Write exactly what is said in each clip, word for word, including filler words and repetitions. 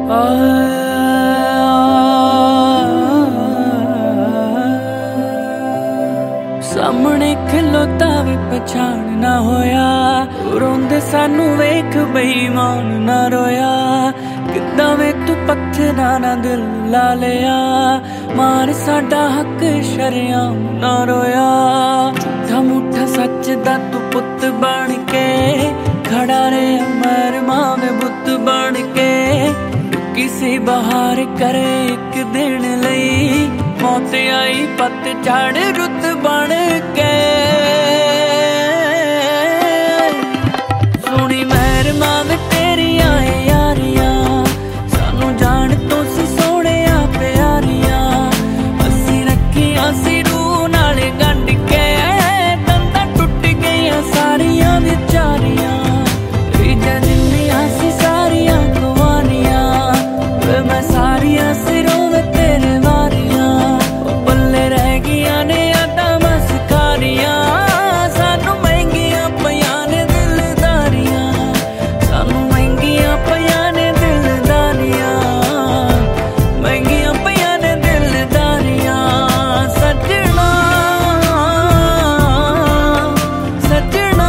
सामने खिलोता भी पछाण ना होया, रोंदे सानू वेख बेईमान ना रोया। किद्दां वे तू पत्थरां ना दिल ला लिया, मार साडा हक शरेआम ना रोया। झूठा मूठा सच दा तू पुत बन के खड़ा रे अमर मावे बुत बन के। किसी बहार करे एक दिन लई, मौत आई पतझड़ रुत बन के। सोनी मेहर मावे तेरियां यारियां, सानू जान तो सी सोने प्यारियां। असी रखियां सी रूह नाल गंढ के, दंदां टुट गईयां सारियां विचारियां। रीजां जिन्नियां सी सारियां कुवारियां, वे मैं सारियां सिरों में तेरे वारियां। बल्ले रह गईयां ने यादां मस्कारियां, सानू महंगियां पईयां ने दिलदारियां। सानू महंगियां पईयां ने दिलदारियां, महंगियां पईयां ने दिलदारियां। सजना सजना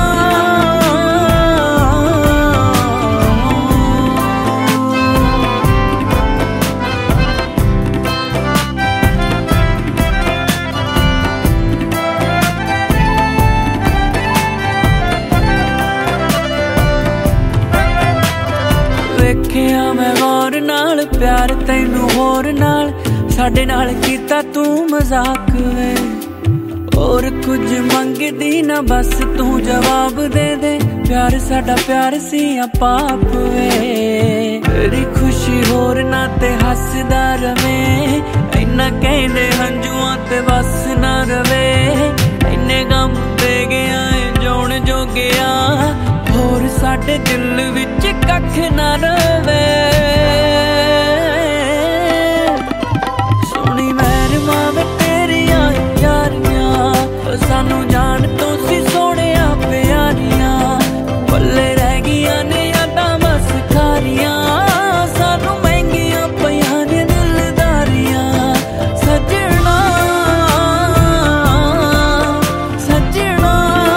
वेखिया मैं गौर नाल प्यार तैनू होर नाल, साडे नाल कीता तू मजाक वे। और कुछ मंगदी ना बस तू जवाब दे दे, प्यार साडा प्यार सी पाप वे। तेरी खुशी होर ना ते हसदा रवे, इन्ना कहंदे हंजुआं ते बस ना रवे। इन्ने गम दे गया जोण जो गया, होर साडे दिल विच कख ना रवे। सोनी मेहर मावे तेरियां यारियां, सानू जान तो सी सोने प्यारियां। पल्ले रह गईयां ने यादां मस्कारियां, सानू महंगियां पईयां ने दिलदारियां। सजना सजना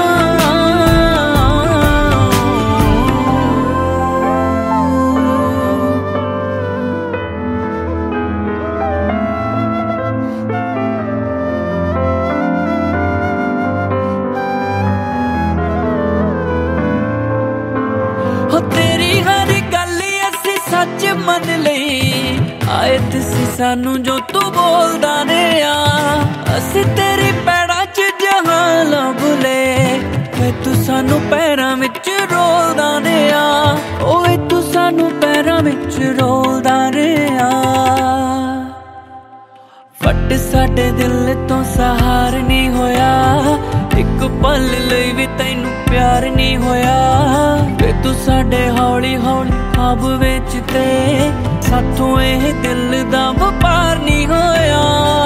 हो तेरी हर गल असी सच मन लई। आए तुसी सानू जो तू बोलदा रहा, असी तेरी पैरां च जहां लभ ले। वे तू सानू पैरां विच रोलदा रहा, ओए तू सानू पैरां विच रोलदा रहा। फट साडे दिल तो सहार नहीं होया, एक पल लई भी तैनू प्यार नहीं होया। वे तू साडे हौली हौली ख्वाब विच ते, साथों एह दिल दा वपार नहीं होया।